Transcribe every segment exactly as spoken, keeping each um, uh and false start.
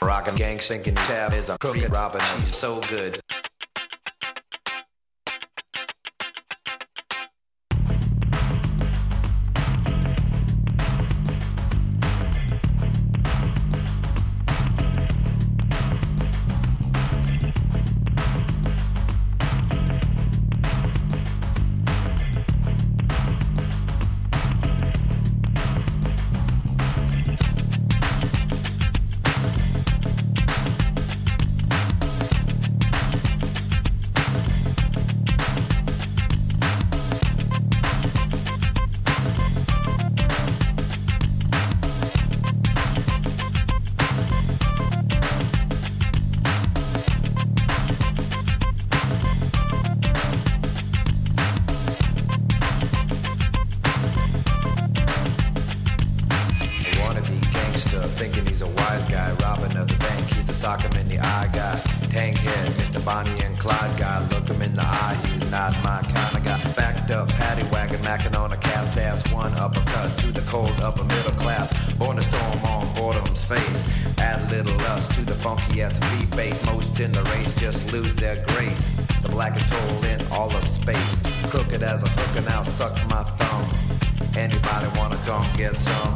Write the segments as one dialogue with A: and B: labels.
A: Rockin' gang sinking tab is a crooked robin. She's so good. Thinking he's a wise guy, robbing of the bank, he's a sock him in the eye guy. Tank head, Mister Bonnie and Clyde guy, look him in the eye, he's not my kind of guy. Backed up, paddy wagon, macking on a cat's ass, one uppercut to the cold upper middle class. Born to storm on boredom's face, add a little lust to the funky ass beat bass. Most in the race just lose their grace. The blackest hole in all of space, crooked as a hook and I'll suck my thumb. Anybody wanna come get some?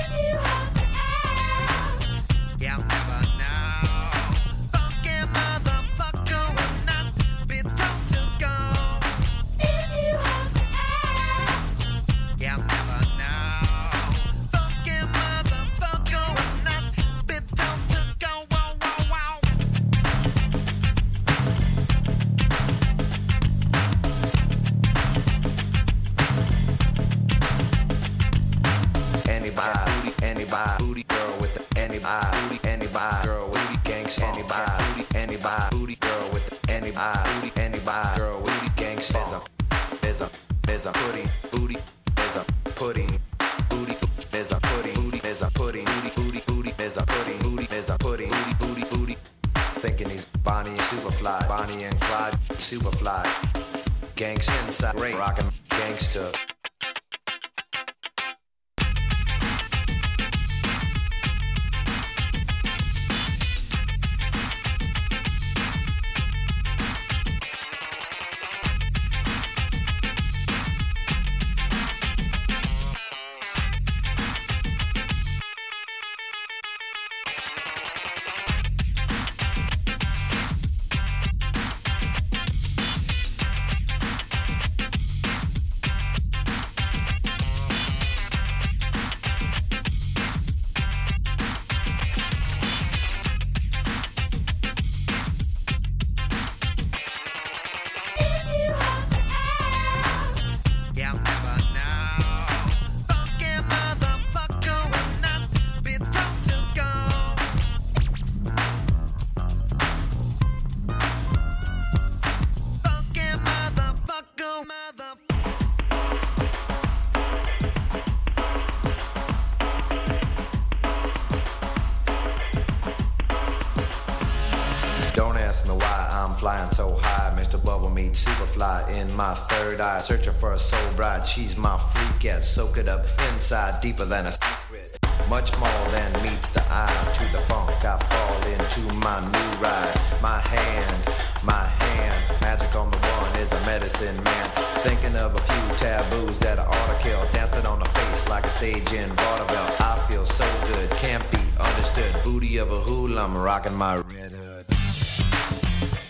A: Anybody, booty girl with the anybody, booty, anybody, girl with the gangsta, anybody, booty, anybody, booty girl with the anybody, booty, anybody, girl with the gangsta. There's a, there's a pudding, booty, there's a pudding, booty, there's a pudding, booty, there's a pudding, booty, booty, booty, there's a pudding, booty, there's a pudding, booty, booty, booty. Thinking he's Bonnie and Superfly, Bonnie and Clyde, Superfly, gangsta inside, rockin' gangsta. Flying so high, Mister Bubble meets Superfly in my third eye, searching for a soul bride. She's my freak, yeah, soak it up inside, deeper than a secret. Much more than meets the eye. To the funk, I fall into my new ride. My hand, my hand, magic on the one is a medicine man. Thinking of a few taboos that I ought to kill, dancing on the face like a stage in vaudeville. I feel so good, can't be understood. Booty of a hool, I'm rocking my red hood.